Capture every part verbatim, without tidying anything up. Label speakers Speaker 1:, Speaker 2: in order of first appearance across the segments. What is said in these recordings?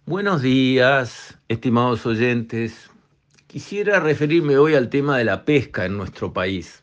Speaker 1: Buenos días, estimados oyentes. Quisiera referirme hoy al tema de la pesca en nuestro país.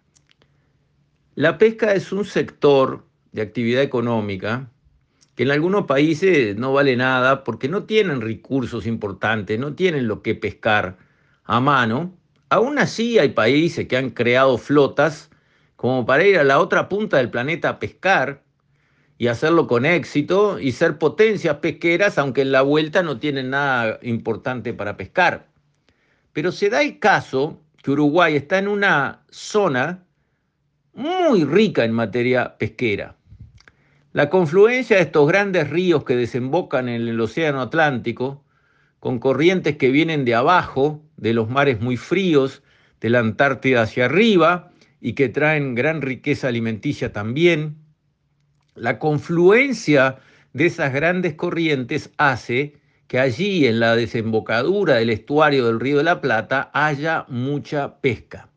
Speaker 1: La pesca es un sector de actividad económica que en algunos países no vale nada porque no tienen recursos importantes, no tienen lo que pescar a mano. Aún así hay países que han creado flotas como para ir a la otra punta del planeta a pescar y hacerlo con éxito y ser potencias pesqueras, aunque en la vuelta no tienen nada importante para pescar. Pero se da el caso que Uruguay está en una zona muy rica en materia pesquera. La confluencia de estos grandes ríos que desembocan en el Océano Atlántico, con corrientes que vienen de abajo, de los mares muy fríos, de la Antártida hacia arriba, y que traen gran riqueza alimenticia también, la confluencia de esas grandes corrientes hace que allí en la desembocadura del estuario del Río de la Plata haya mucha pesca.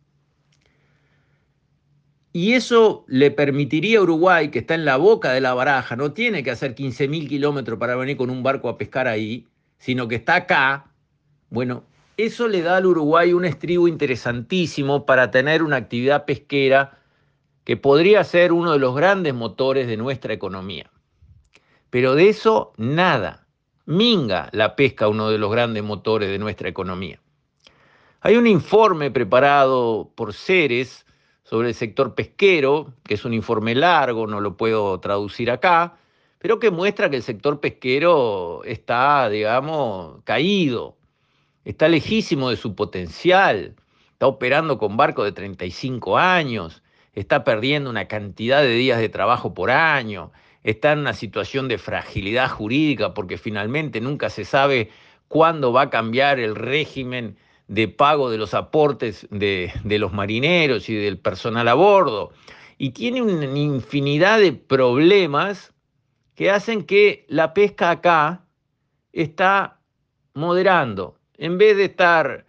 Speaker 1: Y eso le permitiría a Uruguay, que está en la boca de la baraja, no tiene que hacer quince mil kilómetros para venir con un barco a pescar ahí, sino que está acá. Bueno, eso le da al Uruguay un estribo interesantísimo para tener una actividad pesquera que podría ser uno de los grandes motores de nuestra economía. Pero de eso nada. Minga la pesca, uno de los grandes motores de nuestra economía. Hay un informe preparado por Ceres sobre el sector pesquero, que es un informe largo, no lo puedo traducir acá, pero que muestra que el sector pesquero está, digamos, caído, está lejísimo de su potencial, está operando con barcos de treinta y cinco años, está perdiendo una cantidad de días de trabajo por año, está en una situación de fragilidad jurídica porque finalmente nunca se sabe cuándo va a cambiar el régimen de pago de los aportes de, de los marineros y del personal a bordo. Y tiene una infinidad de problemas que hacen que la pesca acá está moderando. En vez de estar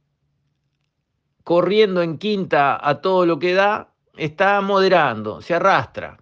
Speaker 1: corriendo en quinta a todo lo que da, está moderando, se arrastra.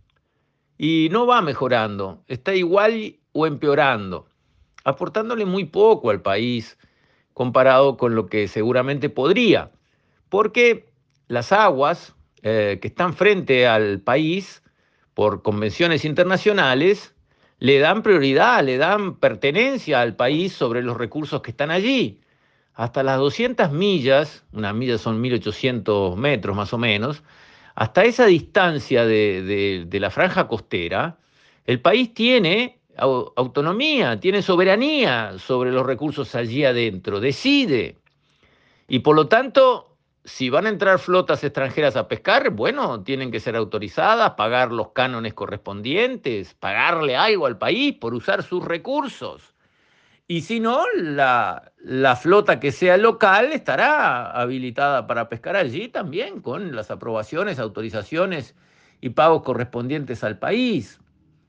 Speaker 1: Y no va mejorando, está igual o empeorando, aportándole muy poco al país comparado con lo que seguramente podría, porque las aguas eh, que están frente al país por convenciones internacionales le dan prioridad, le dan pertenencia al país sobre los recursos que están allí. Hasta las doscientas millas, unas millas son mil ochocientos metros más o menos, hasta esa distancia de, de, de la franja costera, el país tiene au- autonomía, tiene soberanía sobre los recursos allí adentro, decide. Y por lo tanto, si van a entrar flotas extranjeras a pescar, bueno, tienen que ser autorizadas, pagar los cánones correspondientes, pagarle algo al país por usar sus recursos. Y si no, la, la flota que sea local estará habilitada para pescar allí también, con las aprobaciones, autorizaciones y pagos correspondientes al país.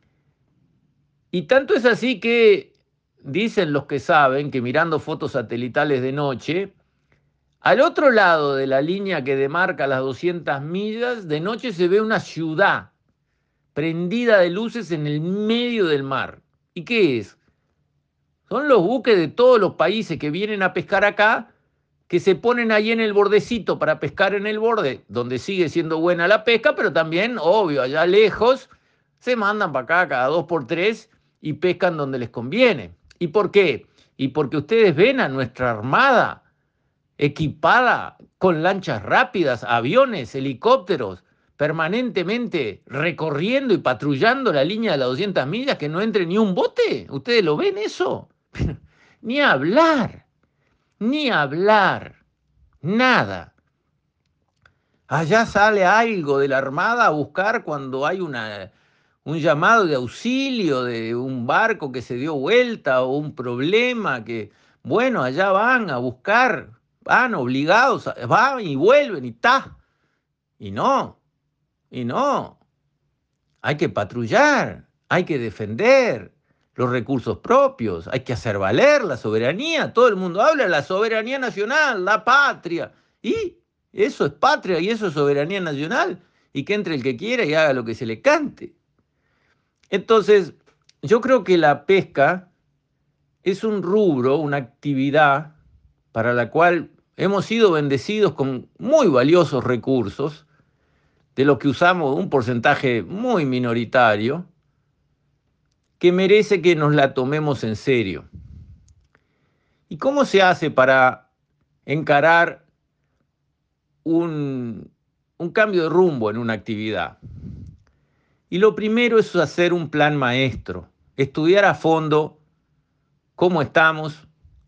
Speaker 1: Y tanto es así que dicen los que saben que mirando fotos satelitales de noche, al otro lado de la línea que demarca las doscientas millas, de noche se ve una ciudad prendida de luces en el medio del mar. ¿Y qué es? Son los buques de todos los países que vienen a pescar acá, que se ponen ahí en el bordecito para pescar en el borde, donde sigue siendo buena la pesca, pero también, obvio, allá lejos, se mandan para acá cada dos por tres y pescan donde les conviene. ¿Y por qué? Y porque ustedes ven a nuestra armada equipada con lanchas rápidas, aviones, helicópteros, permanentemente recorriendo y patrullando la línea de las doscientas millas, que no entre ni un bote. ¿Ustedes lo ven eso? Ni hablar, ni hablar, nada. Allá sale algo de la Armada a buscar cuando hay una, un llamado de auxilio de un barco que se dio vuelta o un problema que, bueno, allá van a buscar, van obligados, van y vuelven y ta. Y no, y no. Hay que patrullar, hay que defender los recursos propios, hay que hacer valer la soberanía. Todo el mundo habla de la soberanía nacional, la patria. Y eso es patria y eso es soberanía nacional. Y que entre el que quiera y haga lo que se le cante. Entonces, yo creo que la pesca es un rubro, una actividad para la cual hemos sido bendecidos con muy valiosos recursos, de los que usamos un porcentaje muy minoritario, que merece que nos la tomemos en serio. ¿Y cómo se hace para encarar un, un cambio de rumbo en una actividad? Y lo primero es hacer un plan maestro, estudiar a fondo cómo estamos,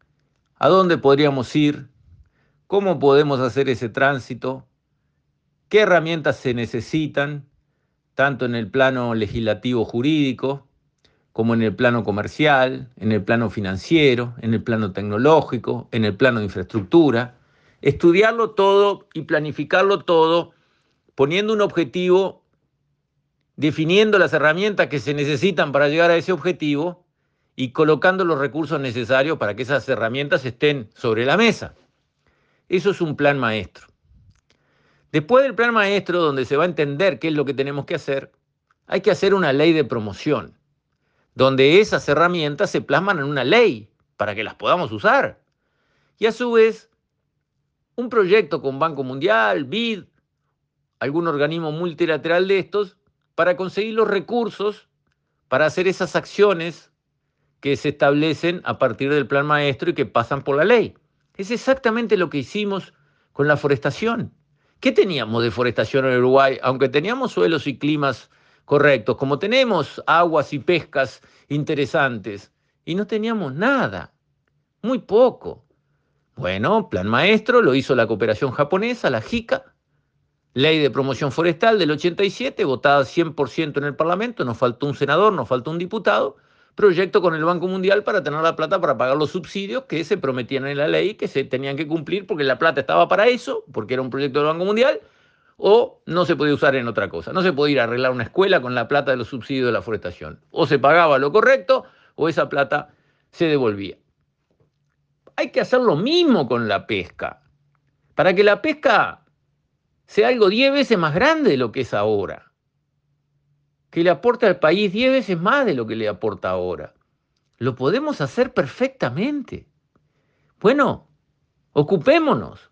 Speaker 1: a dónde podríamos ir, cómo podemos hacer ese tránsito, qué herramientas se necesitan, tanto en el plano legislativo jurídico, como en el plano comercial, en el plano financiero, en el plano tecnológico, en el plano de infraestructura. Estudiarlo todo y planificarlo todo, poniendo un objetivo, definiendo las herramientas que se necesitan para llegar a ese objetivo y colocando los recursos necesarios para que esas herramientas estén sobre la mesa. Eso es un plan maestro. Después del plan maestro, donde se va a entender qué es lo que tenemos que hacer, hay que hacer una ley de promoción, donde esas herramientas se plasman en una ley para que las podamos usar. Y a su vez, un proyecto con Banco Mundial, B I D, algún organismo multilateral de estos, para conseguir los recursos para hacer esas acciones que se establecen a partir del plan maestro y que pasan por la ley. Es exactamente lo que hicimos con la forestación. ¿Qué teníamos de forestación en Uruguay? Aunque teníamos suelos y climas correctos, como tenemos aguas y pescas interesantes, y no teníamos nada, muy poco. Bueno, plan maestro lo hizo la cooperación japonesa, la JICA, ley de promoción forestal del ochenta y siete, votada cien por ciento en el Parlamento, nos faltó un senador, nos faltó un diputado, proyecto con el Banco Mundial para tener la plata para pagar los subsidios que se prometían en la ley, que se tenían que cumplir porque la plata estaba para eso, porque era un proyecto del Banco Mundial, o no se podía usar en otra cosa. No se podía ir a arreglar una escuela con la plata de los subsidios de la forestación. O se pagaba lo correcto o esa plata se devolvía. Hay que hacer lo mismo con la pesca. Para que la pesca sea algo diez veces más grande de lo que es ahora. Que le aporte al país diez veces más de lo que le aporta ahora. Lo podemos hacer perfectamente. Bueno, ocupémonos.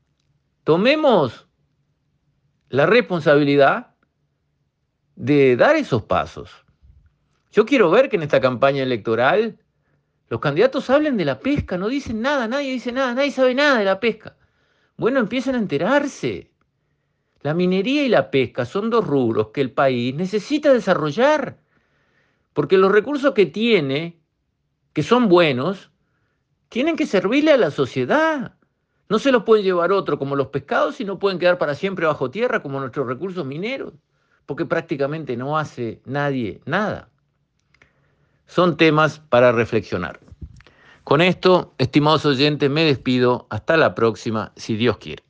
Speaker 1: Tomemos la responsabilidad de dar esos pasos. Yo quiero ver que en esta campaña electoral los candidatos hablen de la pesca, no dicen nada, nadie dice nada, nadie sabe nada de la pesca. Bueno, empiecen a enterarse. La minería y la pesca son dos rubros que el país necesita desarrollar, porque los recursos que tiene, que son buenos, tienen que servirle a la sociedad. No se los pueden llevar otro como los pescados y no pueden quedar para siempre bajo tierra como nuestros recursos mineros, porque prácticamente no hace nadie nada. Son temas para reflexionar. Con esto, estimados oyentes, me despido. Hasta la próxima, si Dios quiere.